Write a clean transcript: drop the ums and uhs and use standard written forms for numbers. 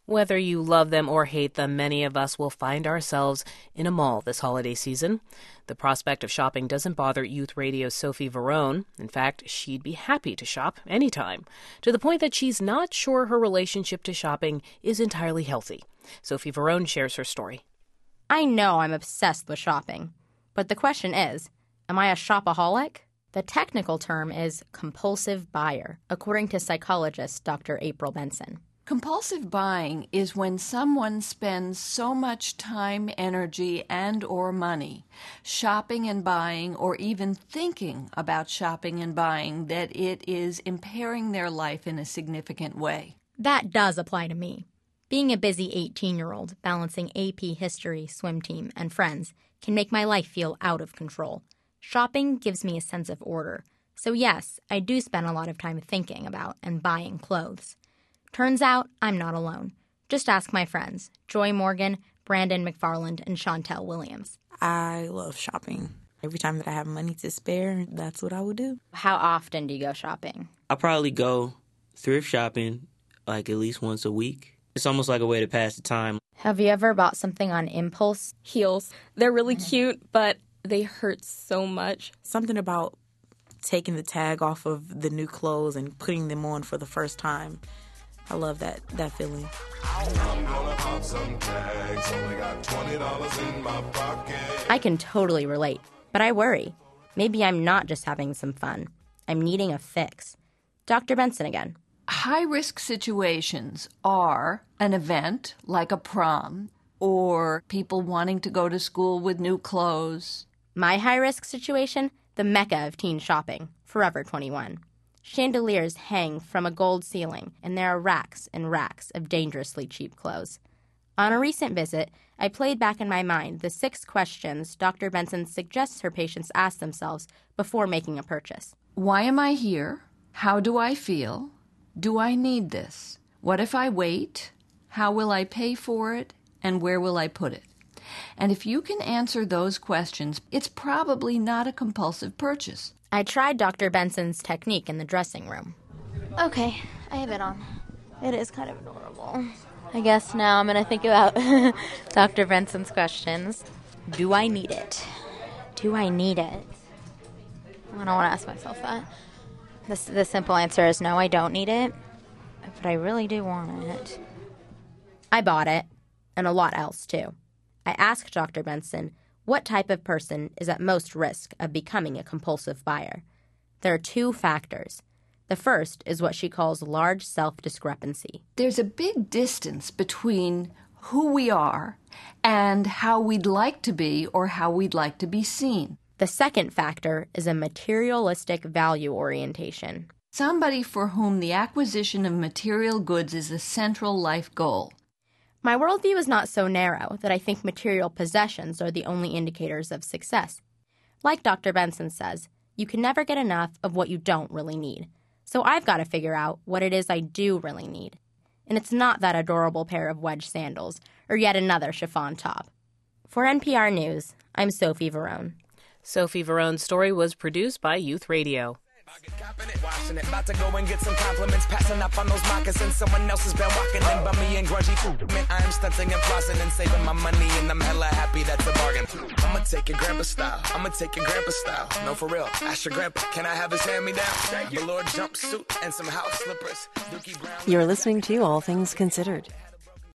Whether you love them or hate them, many of us will find ourselves in a mall this holiday season. The prospect of shopping doesn't bother Youth Radio's Sophie Varone. In fact, she'd be happy to shop anytime, to the point that she's not sure her relationship to shopping is entirely healthy. Sophie Varone shares her story. I know I'm obsessed with shopping, but the question is, am I a shopaholic? The technical term is compulsive buyer, according to psychologist Dr. April Benson. Compulsive buying is when someone spends so much time, energy, and or money shopping and buying, or even thinking about shopping and buying, that it is impairing their life in a significant way. That does apply to me. Being a busy 18-year-old balancing AP history, swim team, and friends can make my life feel out of control. Shopping gives me a sense of order. So yes, I do spend a lot of time thinking about and buying clothes. Turns out, I'm not alone. Just ask my friends, Joy Morgan, Brandon McFarland, and Chantel Williams. I love shopping. Every time that I have money to spare, that's what I would do. How often do you go shopping? I probably go thrift shopping like at least once a week. It's almost like a way to pass the time. Have you ever bought something on impulse? Heels. They're really cute, but they hurt so much. Something about taking the tag off of the new clothes and putting them on for the first time. I love that feeling. I can totally relate, but I worry. Maybe I'm not just having some fun. I'm needing a fix. Dr. Benson again. High-risk situations are an event like a prom, or people wanting to go to school with new clothes. My high-risk situation? The mecca of teen shopping, Forever 21. Chandeliers hang from a gold ceiling, and there are racks and racks of dangerously cheap clothes. On a recent visit, I played back in my mind the 6 questions Dr. Benson suggests her patients ask themselves before making a purchase. Why am I here? How do I feel? Do I need this? What if I wait? How will I pay for it? And where will I put it? And if you can answer those questions, it's probably not a compulsive purchase. I tried Dr. Benson's technique in the dressing room. Okay, I have it on. It is kind of adorable. I guess now I'm going to think about Dr. Benson's questions. Do I need it? Do I need it? I don't want to ask myself that. The simple answer is no, I don't need it. But I really do want it. I bought it, and a lot else too. I asked Dr. Benson, what type of person is at most risk of becoming a compulsive buyer? There are 2 factors. The first is what she calls large self-discrepancy. There's a big distance between who we are and how we'd like to be or how we'd like to be seen. The second factor is a materialistic value orientation. Somebody for whom the acquisition of material goods is a central life goal. My worldview is not so narrow that I think material possessions are the only indicators of success. Like Dr. Benson says, you can never get enough of what you don't really need. So I've got to figure out what it is I do really need. And it's not that adorable pair of wedge sandals or yet another chiffon top. For NPR News, I'm Sophie Varone. Sophie Varone's story was produced by Youth Radio. Washing it, about to go and get some compliments, passing up on those moccasins. Someone else has been walking in by me and grudgy food. Man, I am stunting and flossing and saving my money, and I'm hella happy that's a bargain. I'ma take your grandpa style. No, for real. Ask your grandpa, can I have his hand-me-down? Velour jumpsuit and some house slippers. You're listening to All Things Considered.